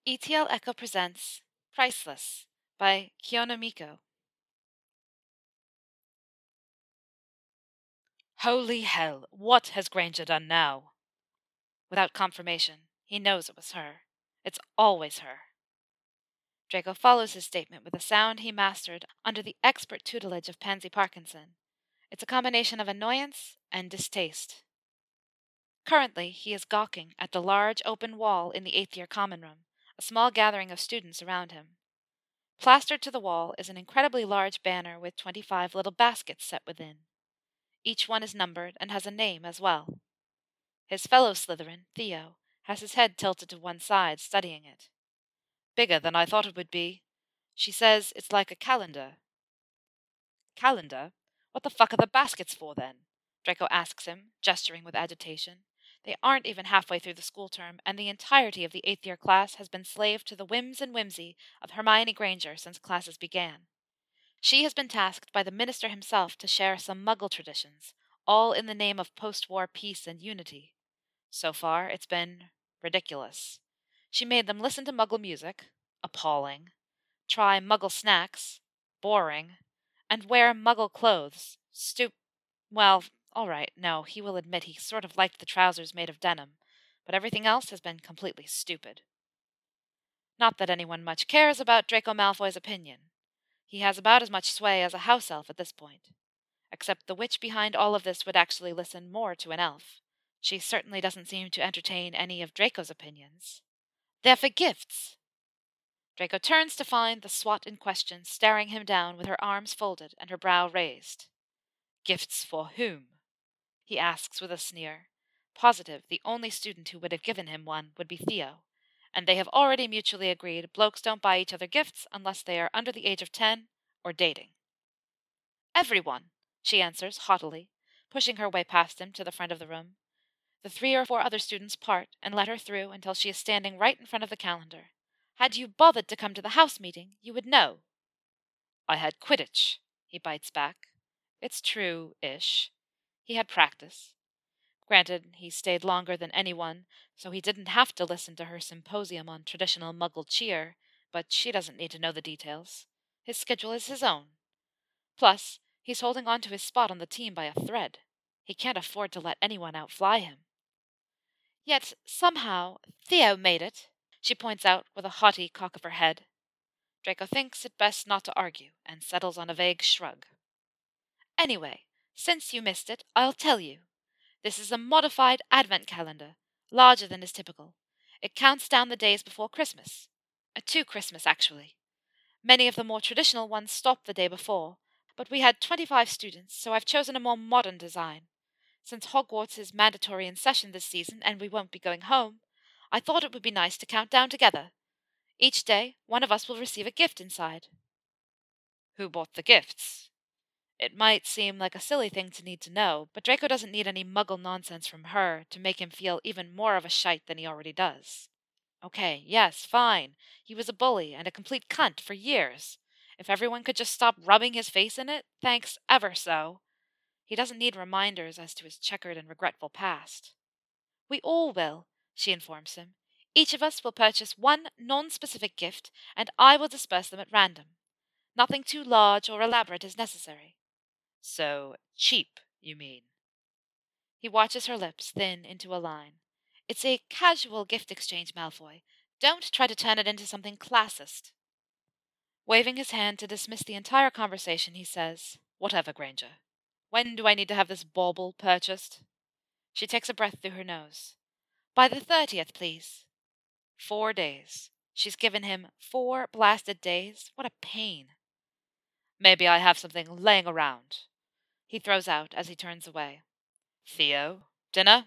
ETL Echo presents Priceless by Kiyono Miko. Holy hell, what has Granger done now? Without confirmation, he knows it was her. It's always her. Draco follows his statement with a sound he mastered under the expert tutelage of Pansy Parkinson. It's a combination of annoyance and distaste. Currently, he is gawking at the large open wall in the 8th year common room, a small gathering of students around him. Plastered to the wall is an incredibly large banner with 25 little baskets set within. Each one is numbered and has a name as well. His fellow Slytherin, Theo, has his head tilted to one side, studying it. Bigger than I thought it would be. She says it's like a calendar. Calendar? What the fuck are the baskets for, then? Draco asks him, gesturing with agitation. They aren't even halfway through the school term, and the entirety of the 8th year class has been slave to the whims and whimsy of Hermione Granger since classes began. She has been tasked by the minister himself to share some Muggle traditions, all in the name of post-war peace and unity. So far, it's been ridiculous. She made them listen to Muggle music, appalling, try Muggle snacks, boring, and wear Muggle clothes, well, all right, no, he will admit he sort of liked the trousers made of denim, but everything else has been completely stupid. Not that anyone much cares about Draco Malfoy's opinion. He has about as much sway as a house elf at this point. Except the witch behind all of this would actually listen more to an elf. She certainly doesn't seem to entertain any of Draco's opinions. They're for gifts! Draco turns to find the swot in question staring him down with her arms folded and her brow raised. Gifts for whom? He asks with a sneer. Positive the only student who would have given him one would be Theo, and they have already mutually agreed blokes don't buy each other gifts unless they are under the age of 10 or dating. Everyone, she answers haughtily, pushing her way past him to the front of the room. The 3 or 4 other students part and let her through until she is standing right in front of the calendar. Had you bothered to come to the house meeting, you would know. I had Quidditch, he bites back. It's true-ish. He had practice. Granted, he stayed longer than anyone, so he didn't have to listen to her symposium on traditional Muggle cheer, but she doesn't need to know the details. His schedule is his own. Plus, he's holding on to his spot on the team by a thread. He can't afford to let anyone outfly him. Yet, somehow, Theo made it, she points out with a haughty cock of her head. Draco thinks it best not to argue, and settles on a vague shrug. Anyway, since you missed it, I'll tell you. This is a modified advent calendar, larger than is typical. It counts down the days before Christmas. To Christmas, actually. Many of the more traditional ones stop the day before, but we had 25 students, so I've chosen a more modern design. Since Hogwarts is mandatory in session this season and we won't be going home, I thought it would be nice to count down together. Each day, one of us will receive a gift inside. Who bought the gifts? It might seem like a silly thing to need to know, but Draco doesn't need any Muggle nonsense from her to make him feel even more of a shite than he already does. Okay, yes, fine. He was a bully and a complete cunt for years. If everyone could just stop rubbing his face in it, thanks ever so. He doesn't need reminders as to his checkered and regretful past. We all will, she informs him. Each of us will purchase one non-specific gift, and I will disperse them at random. Nothing too large or elaborate is necessary. So cheap, you mean? He watches her lips thin into a line. It's a casual gift exchange, Malfoy. Don't try to turn it into something classist. Waving his hand to dismiss the entire conversation, he says, Whatever, Granger. When do I need to have this bauble purchased? She takes a breath through her nose. By the 30th, please. 4 days. She's given him 4 blasted days. What a pain. Maybe I have something laying around, he throws out as he turns away. Theo, dinner?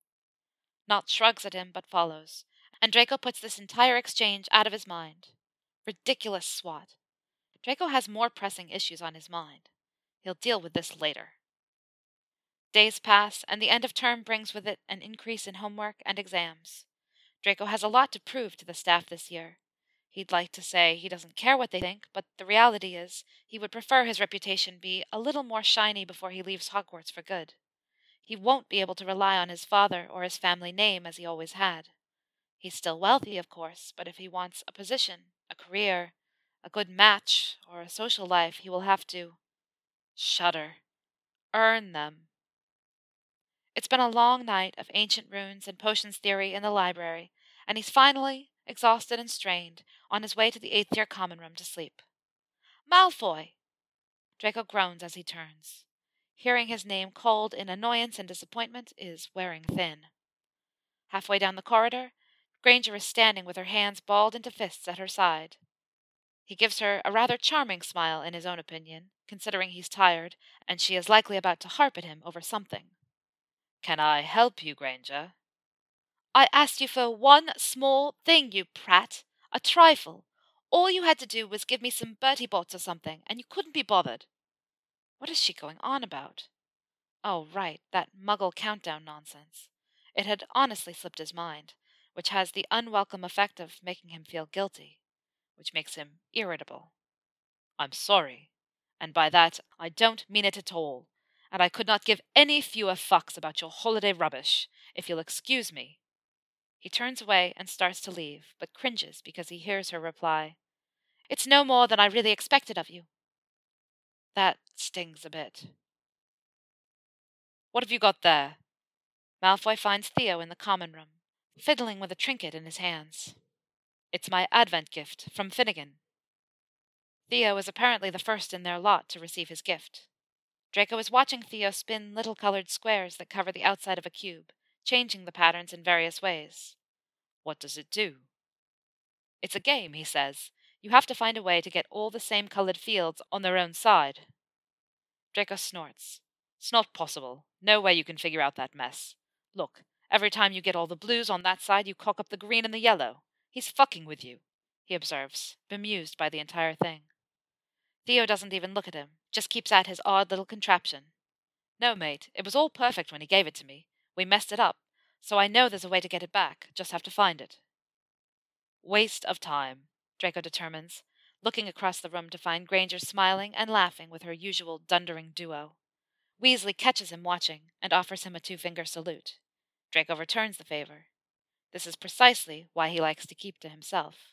Nott shrugs at him but follows, and Draco puts this entire exchange out of his mind. Ridiculous swat. Draco has more pressing issues on his mind. He'll deal with this later. Days pass, and the end of term brings with it an increase in homework and exams. Draco has a lot to prove to the staff this year. He'd like to say he doesn't care what they think, but the reality is he would prefer his reputation be a little more shiny before he leaves Hogwarts for good. He won't be able to rely on his father or his family name as he always had. He's still wealthy, of course, but if he wants a position, a career, a good match, or a social life, he will have to shudder, earn them. It's been a long night of ancient runes and potions theory in the library, and he's finally, exhausted and strained, on his way to the 8th year common room to sleep. Malfoy! Draco groans as he turns. Hearing his name called in annoyance and disappointment is wearing thin. Halfway down the corridor, Granger is standing with her hands balled into fists at her side. He gives her a rather charming smile, in his own opinion, considering he's tired, and she is likely about to harp at him over something. Can I help you, Granger? I asked you for one small thing, you prat. A trifle. All you had to do was give me some Bertie Bott's or something, and you couldn't be bothered. What is she going on about? Oh, right, that Muggle countdown nonsense. It had honestly slipped his mind, which has the unwelcome effect of making him feel guilty, which makes him irritable. I'm sorry, and by that I don't mean it at all, and I could not give any fewer fucks about your holiday rubbish, if you'll excuse me. He turns away and starts to leave, but cringes because he hears her reply, It's no more than I really expected of you. That stings a bit. What have you got there? Malfoy finds Theo in the common room, fiddling with a trinket in his hands. It's my Advent gift from Finnegan. Theo is apparently the first in their lot to receive his gift. Draco is watching Theo spin little colored squares that cover the outside of a cube, changing the patterns in various ways. What does it do? It's a game, he says. You have to find a way to get all the same colored fields on their own side. Draco snorts. It's not possible. No way you can figure out that mess. Look, every time you get all the blues on that side, you cock up the green and the yellow. He's fucking with you, he observes, bemused by the entire thing. Theo doesn't even look at him, just keeps at his odd little contraption. No, mate, it was all perfect when he gave it to me. We messed it up, so I know there's a way to get it back, just have to find it. Waste of time, Draco determines, looking across the room to find Granger smiling and laughing with her usual dundering duo. Weasley catches him watching and offers him a two-finger salute. Draco returns the favor. This is precisely why he likes to keep to himself.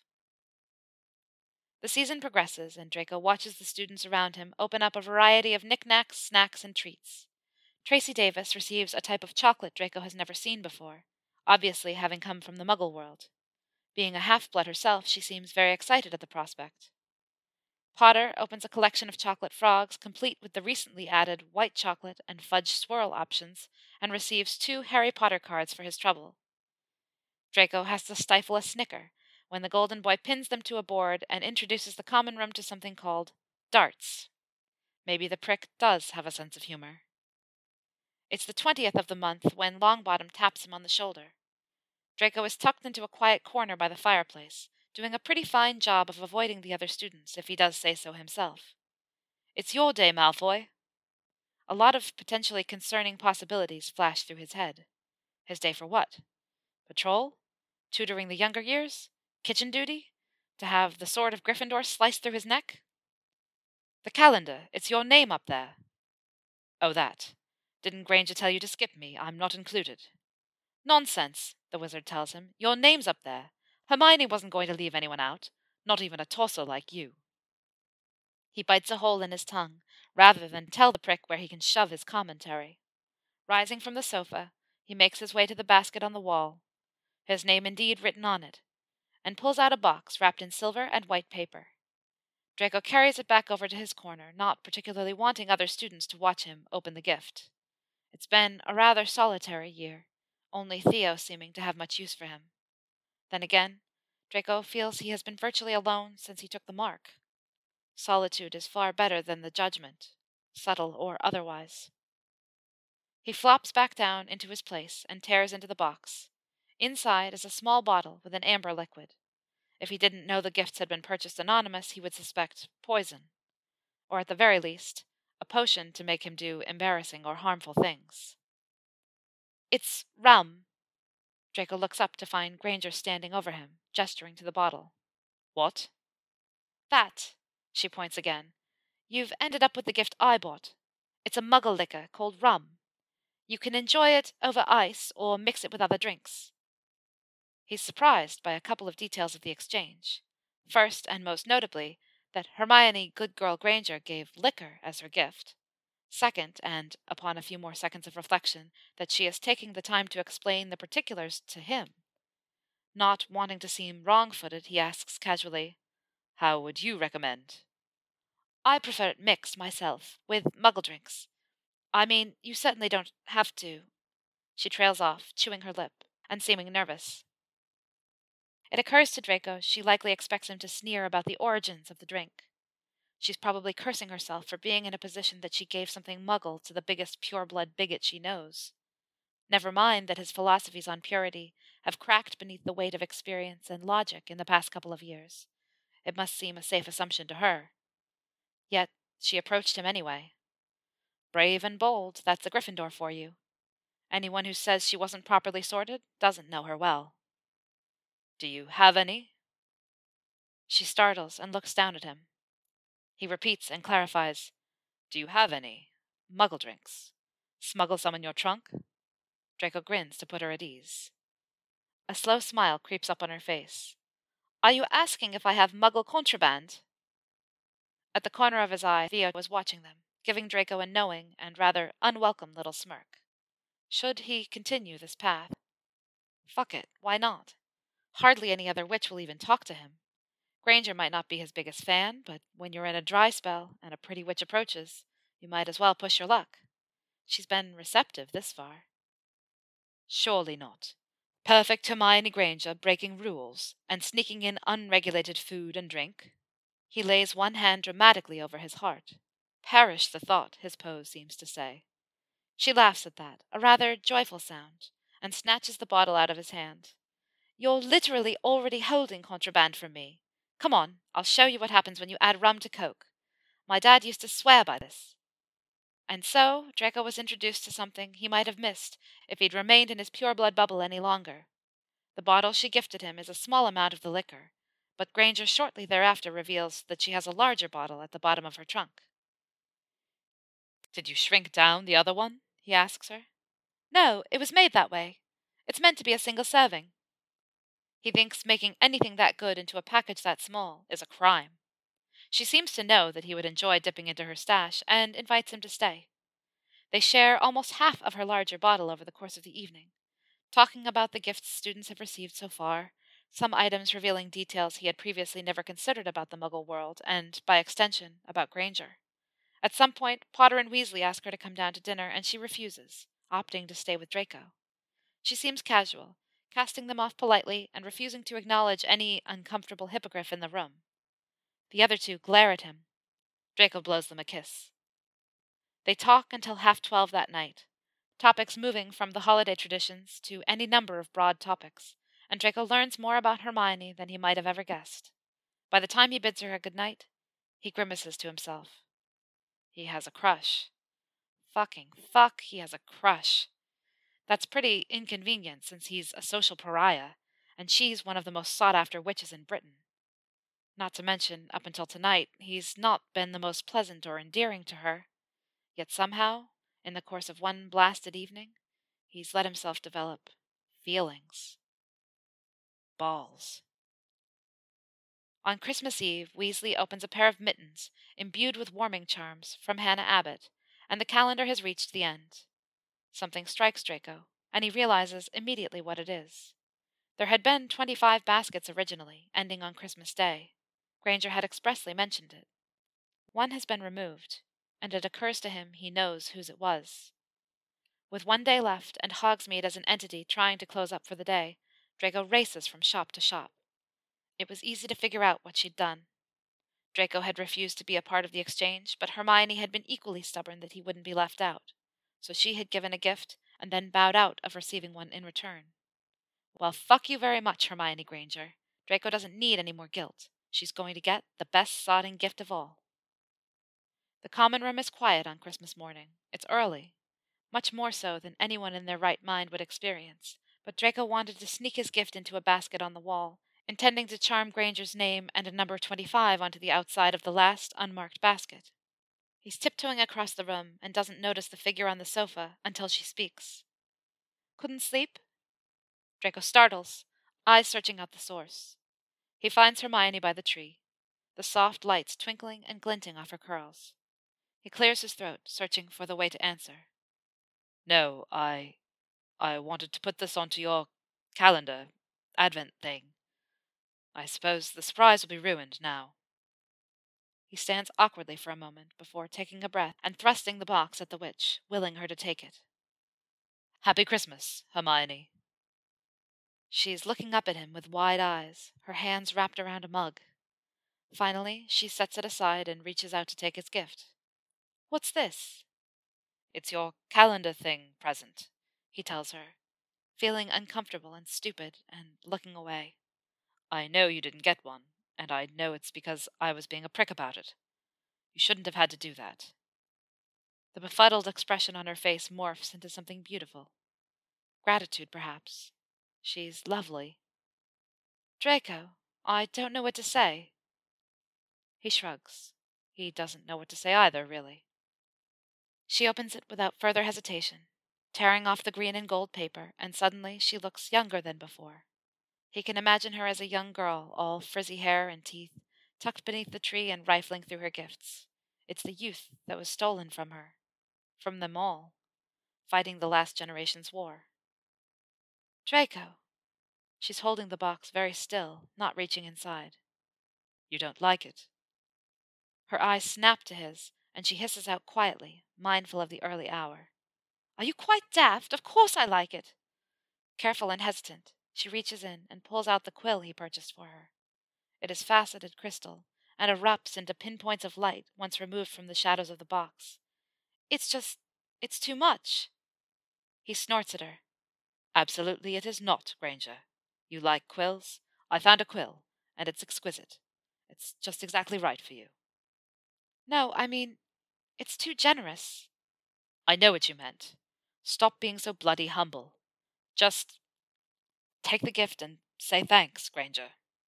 The season progresses, and Draco watches the students around him open up a variety of knickknacks, snacks, and treats. Tracy Davis receives a type of chocolate Draco has never seen before, obviously having come from the Muggle world. Being a half-blood herself, she seems very excited at the prospect. Potter opens a collection of chocolate frogs, complete with the recently added white chocolate and fudge swirl options, and receives 2 Harry Potter cards for his trouble. Draco has to stifle a snicker when the Golden Boy pins them to a board and introduces the common room to something called darts. Maybe the prick does have a sense of humor. It's the 20th of the month when Longbottom taps him on the shoulder. Draco is tucked into a quiet corner by the fireplace, doing a pretty fine job of avoiding the other students, if he does say so himself. It's your day, Malfoy. A lot of potentially concerning possibilities flash through his head. His day for what? Patrol? Tutoring the younger years? Kitchen duty? To have the sword of Gryffindor sliced through his neck? The calendar. It's your name up there. Oh, that. Didn't Granger tell you to skip me? I'm not included. Nonsense, the wizard tells him. Your name's up there. Hermione wasn't going to leave anyone out, not even a torso like you. He bites a hole in his tongue, rather than tell the prick where he can shove his commentary. Rising from the sofa, he makes his way to the basket on the wall, his name indeed written on it, and pulls out a box wrapped in silver and white paper. Draco carries it back over to his corner, not particularly wanting other students to watch him open the gift. It's been a rather solitary year, only Theo seeming to have much use for him. Then again, Draco feels he has been virtually alone since he took the mark. Solitude is far better than the judgment, subtle or otherwise. He flops back down into his place and tears into the box. Inside is a small bottle with an amber liquid. If he didn't know the gifts had been purchased anonymous, he would suspect poison, or at the very least, a potion to make him do embarrassing or harmful things. It's rum. Draco looks up to find Granger standing over him, gesturing to the bottle. What? That, she points again. You've ended up with the gift I bought. It's a Muggle liquor called rum. You can enjoy it over ice or mix it with other drinks. He's surprised by a couple of details of the exchange. First, and most notably, that Hermione Good Girl Granger gave liquor as her gift. Second, and upon a few more seconds of reflection, that she is taking the time to explain the particulars to him. Not wanting to seem wrong-footed, he asks casually, "How would you recommend?" "I prefer it mixed, myself, with muggle drinks. I mean, you certainly don't have to." She trails off, chewing her lip, and seeming nervous. It occurs to Draco she likely expects him to sneer about the origins of the drink. She's probably cursing herself for being in a position that she gave something muggle to the biggest pure-blood bigot she knows. Never mind that his philosophies on purity have cracked beneath the weight of experience and logic in the past couple of years. It must seem a safe assumption to her. Yet she approached him anyway. Brave and bold, that's a Gryffindor for you. Anyone who says she wasn't properly sorted doesn't know her well. "Do you have any?" She startles and looks down at him. He repeats and clarifies, "Do you have any? Muggle drinks. Smuggle some in your trunk?" Draco grins to put her at ease. A slow smile creeps up on her face. "Are you asking if I have Muggle contraband?" At the corner of his eye, Theo was watching them, giving Draco a knowing and rather unwelcome little smirk. Should he continue this path? Fuck it, why not? Hardly any other witch will even talk to him. Granger might not be his biggest fan, but when you're in a dry spell and a pretty witch approaches, you might as well push your luck. She's been receptive this far. Surely not. Perfect Hermione Granger breaking rules and sneaking in unregulated food and drink. He lays one hand dramatically over his heart. Perish the thought, his pose seems to say. She laughs at that, a rather joyful sound, and snatches the bottle out of his hand. "You're literally already holding contraband from me. Come on, I'll show you what happens when you add rum to Coke. My dad used to swear by this." And so Draco was introduced to something he might have missed if he'd remained in his pure-blood bubble any longer. The bottle she gifted him is a small amount of the liquor, but Granger shortly thereafter reveals that she has a larger bottle at the bottom of her trunk. "Did you shrink down the other one?" he asks her. "No, it was made that way. It's meant to be a single serving." He thinks making anything that good into a package that small is a crime. She seems to know that he would enjoy dipping into her stash and invites him to stay. They share almost half of her larger bottle over the course of the evening, talking about the gifts students have received so far, some items revealing details he had previously never considered about the Muggle world, and, by extension, about Granger. At some point, Potter and Weasley ask her to come down to dinner, and she refuses, opting to stay with Draco. She seems casual, casting them off politely and refusing to acknowledge any uncomfortable hippogriff in the room. The other two glare at him. Draco blows them a kiss. They talk until 12:30 that night, topics moving from the holiday traditions to any number of broad topics, and Draco learns more about Hermione than he might have ever guessed. By the time he bids her a good night, he grimaces to himself. He has a crush. Fucking fuck, he has a crush. That's pretty inconvenient since he's a social pariah, and she's one of the most sought-after witches in Britain. Not to mention, up until tonight, he's not been the most pleasant or endearing to her. Yet somehow, in the course of one blasted evening, he's let himself develop feelings. Balls. On Christmas Eve, Weasley opens a pair of mittens, imbued with warming charms, from Hannah Abbott, and the calendar has reached the end. Something strikes Draco, and he realizes immediately what it is. There had been 25 baskets originally, ending on Christmas Day. Granger had expressly mentioned it. One has been removed, and it occurs to him he knows whose it was. With one day left, and Hogsmeade as an entity trying to close up for the day, Draco races from shop to shop. It was easy to figure out what she'd done. Draco had refused to be a part of the exchange, but Hermione had been equally stubborn that he wouldn't be left out. So she had given a gift, and then bowed out of receiving one in return. Well, fuck you very much, Hermione Granger. Draco doesn't need any more guilt. She's going to get the best sodding gift of all. The common room is quiet on Christmas morning. It's early, much more so than anyone in their right mind would experience, but Draco wanted to sneak his gift into a basket on the wall, intending to charm Granger's name and a number 25 onto the outside of the last unmarked basket. He's tiptoeing across the room and doesn't notice the figure on the sofa until she speaks. "Couldn't sleep?" Draco startles. eyes searching out the source. He finds Hermione by the tree, the soft lights twinkling and glinting off her curls. He clears his throat, searching for the way to answer. No, I wanted to put this onto your calendar, Advent thing. I suppose the surprise will be ruined now. He stands awkwardly for a moment before taking a breath and thrusting the box at the witch, willing her to take it. Happy Christmas, Hermione. She's looking up at him with wide eyes, her hands wrapped around a mug. Finally, she sets it aside and reaches out to take his gift. What's this? It's your calendar thing present, he tells her, feeling uncomfortable and stupid and looking away. I know you didn't get one, and I know it's because I was being a prick about it. You shouldn't have had to do that. The befuddled expression on her face morphs into something beautiful. Gratitude, perhaps. She's lovely. Draco, I don't know what to say. He shrugs. He doesn't know what to say either, really. She opens it without further hesitation, tearing off the green and gold paper, and suddenly she looks younger than before. He can imagine her as a young girl, all frizzy hair and teeth, tucked beneath the tree and rifling through her gifts. It's the youth that was stolen from her. From them all. Fighting the last generation's war. Draco! She's holding the box very still, not reaching inside. You don't like it? Her eyes snap to his, and she hisses out quietly, mindful of the early hour. Are you quite daft? Of course I like it. Careful and hesitant, she reaches in and pulls out the quill he purchased for her. It is faceted crystal, and erupts into pinpoints of light once removed from the shadows of the box. It's too much. He snorts at her. Absolutely it is not, Granger. You like quills? I found a quill, and it's exquisite. It's just exactly right for you. No, I mean, it's too generous. I know what you meant. Stop being so bloody humble. Just take the gift and say thanks, Granger.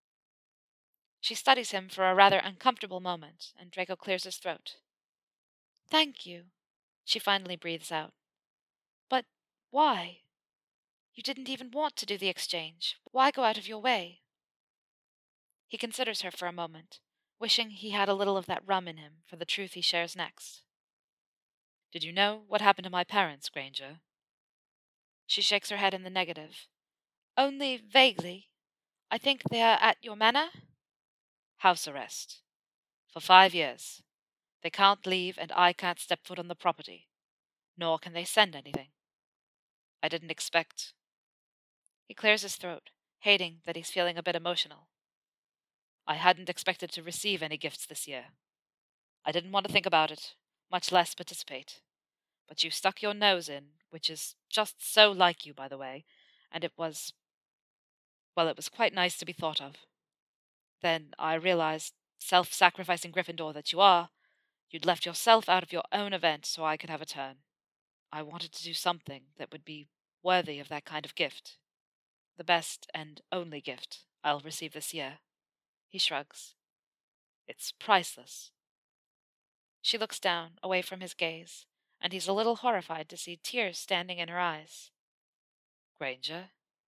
She studies him for a rather uncomfortable moment, and Draco clears his throat. Thank you, she finally breathes out. But why? You didn't even want to do the exchange. Why go out of your way? He considers her for a moment, wishing he had a little of that rum in him for the truth he shares next. Did you know what happened to my parents, Granger? She shakes her head in the negative. Only vaguely. I think they are at your manor? House arrest. For 5 years. They can't leave, and I can't step foot on the property. Nor can they send anything. I didn't expect. He clears his throat, hating that he's feeling a bit emotional. I hadn't expected to receive any gifts this year. I didn't want to think about it, much less participate. But you stuck your nose in, which is just so like you, by the way, and it was quite nice to be thought of. Then I realized, self-sacrificing Gryffindor that you are, you'd left yourself out of your own event so I could have a turn. I wanted to do something that would be worthy of that kind of gift. The best and only gift I'll receive this year. He shrugs. It's priceless. She looks down, away from his gaze, and he's a little horrified to see tears standing in her eyes. Granger?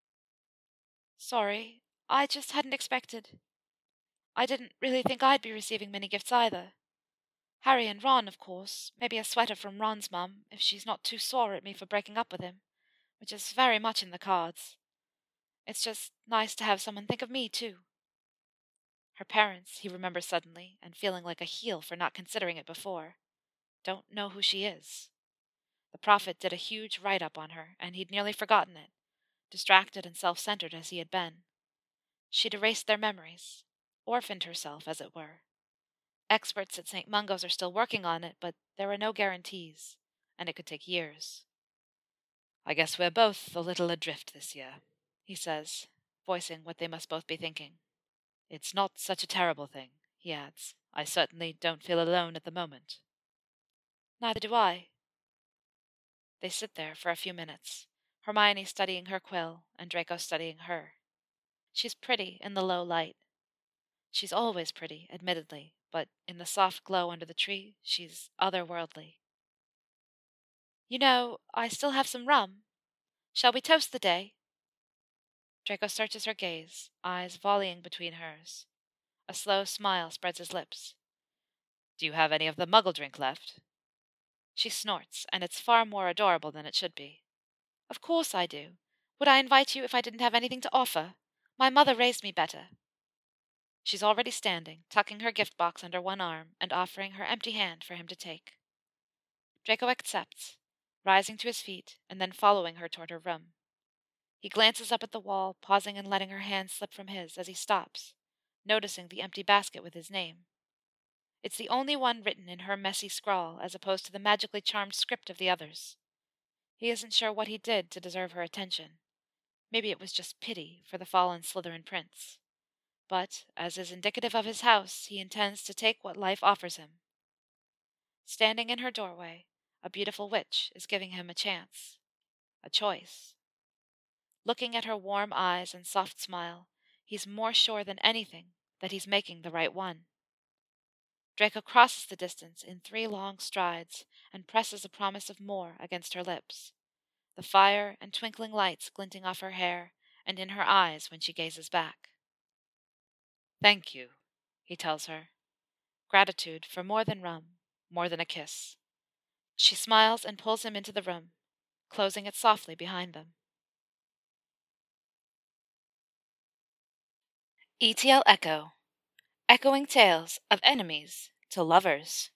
Sorry, I just hadn't expected. I didn't really think I'd be receiving many gifts either. Harry and Ron, of course, maybe a sweater from Ron's mum, if she's not too sore at me for breaking up with him, which is very much in the cards. It's just nice to have someone think of me, too. Her parents, he remembers suddenly, and feeling like a heel for not considering it before, don't know who she is. The prophet did a huge write-up on her, and he'd nearly forgotten it, distracted and self-centered as he had been. She'd erased their memories, orphaned herself, as it were. Experts at St. Mungo's are still working on it, but there are no guarantees, and it could take years. I guess we're both a little adrift this year, he says, voicing what they must both be thinking. It's not such a terrible thing, he adds. I certainly don't feel alone at the moment. Neither do I. They sit there for a few minutes, Hermione studying her quill and Draco studying her. She's pretty in the low light. She's always pretty, admittedly, but in the soft glow under the tree, she's otherworldly. You know, I still have some rum. Shall we toast the day? Draco searches her gaze, eyes volleying between hers. A slow smile spreads his lips. Do you have any of the muggle drink left? She snorts, and it's far more adorable than it should be. Of course I do. Would I invite you if I didn't have anything to offer? My mother raised me better. She's already standing, tucking her gift box under one arm and offering her empty hand for him to take. Draco accepts, rising to his feet and then following her toward her room. He glances up at the wall, pausing and letting her hand slip from his as he stops, noticing the empty basket with his name. It's the only one written in her messy scrawl as opposed to the magically charmed script of the others. He isn't sure what he did to deserve her attention. Maybe it was just pity for the fallen Slytherin prince. But, as is indicative of his house, he intends to take what life offers him. Standing in her doorway, a beautiful witch is giving him a chance, a choice. Looking at her warm eyes and soft smile, he's more sure than anything that he's making the right one. Draco crosses the distance in 3 long strides and presses a promise of more against her lips, the fire and twinkling lights glinting off her hair and in her eyes when she gazes back. Thank you, he tells her. Gratitude for more than rum, more than a kiss. She smiles and pulls him into the room, closing it softly behind them. ETL Echo, echoing tales of enemies to lovers.